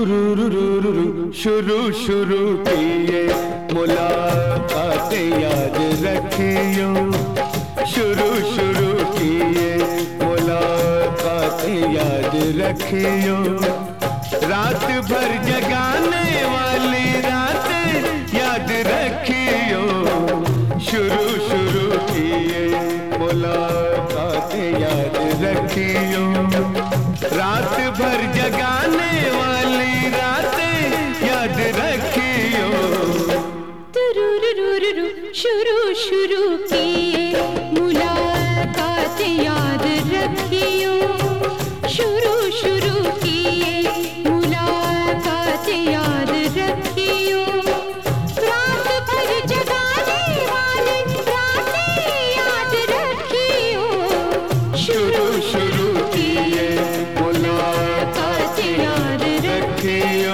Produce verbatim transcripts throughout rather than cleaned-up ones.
शुरू शुरू किए मुलाकातें याद रखियो, शुरू शुरू किए मुलाकातें याद रखियो, रात भर जगाने वाली रातें याद रखियो, शुरू शुरू किए मुलाकातें याद रखियो, रात भर जगाने वाली रातें याद रखियो। तुरुरुरुरु शुरू शुरू किए मुलाकातें याद रखियो, शुरू शुरू किए मुलाकातें याद रखियो, रात भर जगाने वाली रातें याद रखियो, शुरू शुरू किए मुलाकातें याद रखियो।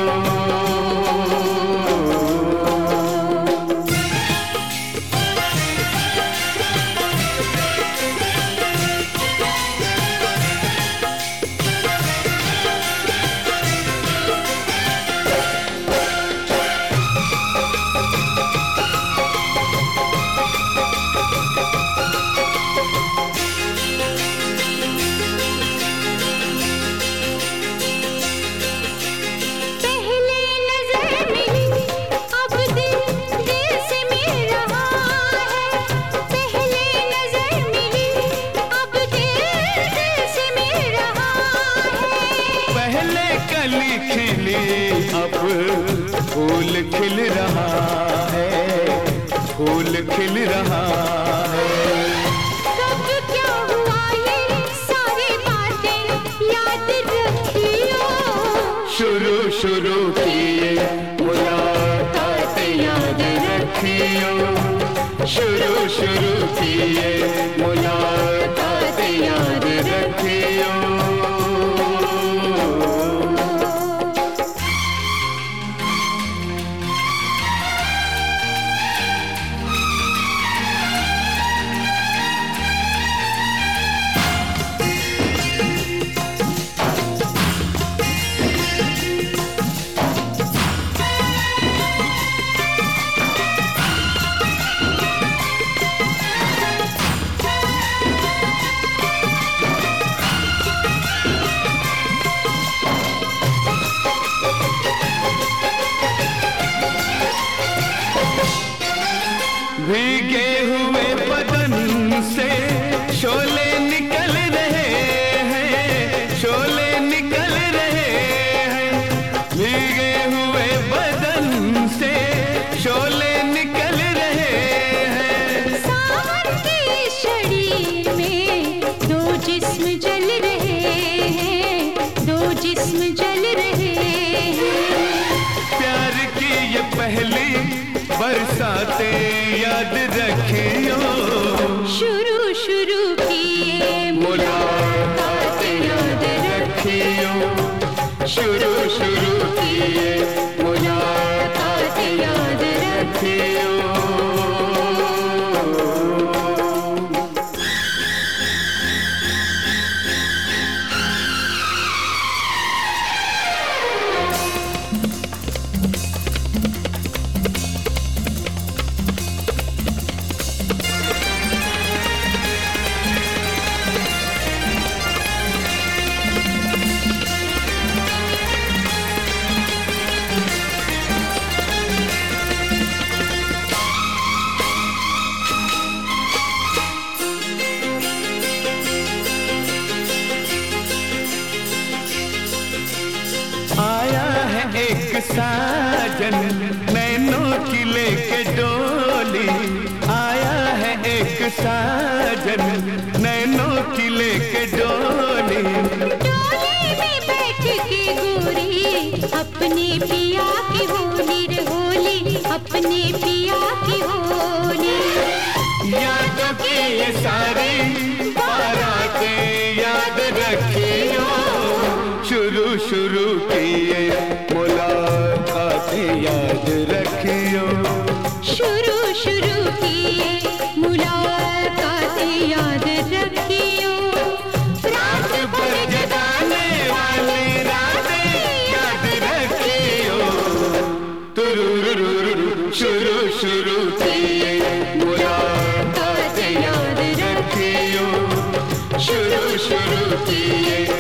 अब फूल खिल रहा है, फूल खिल रहा है, कब क्या हुआ ये सारी बातें याद रखियो, शुरू शुरू किए मुलाकातें याद रखियो, शुरू शुरू किए मुलाकातें याद रखियो। भीगे हुए बदन से शोले निकल रहे हैं, शोले निकल रहे हैं, भीगे हुए बदन से शोले निकल रहे हैं, सावन की शरीर में दो जिस्म जल रहे हैं, दो जिस्म जल रहे हैं, प्यार की ये पहली बरसातें याद रखियो, शुरू शुरू किए मुलाकातें याद रखियो, शुरू शुरू किए मुलाकातें याद रखियो। आया है एक साजन नैनों की लेके डोली, आया है एक साजन नैनों की लेके डोली, डोली में बैठ के गोरी अपने पिया की होली रे होली, अपने पिया की होली, यादों की ये सारी बारातें याद रखियो, शुरू शुरू किए मुलाकातें याद रखियो, शुरू शुरू किए मुलाकातें याद रखियो, रात भर जगाने वाली रातें याद रखियो। शुरू शुरू किए मुलाकात याद रखियो शुरू शुरू किए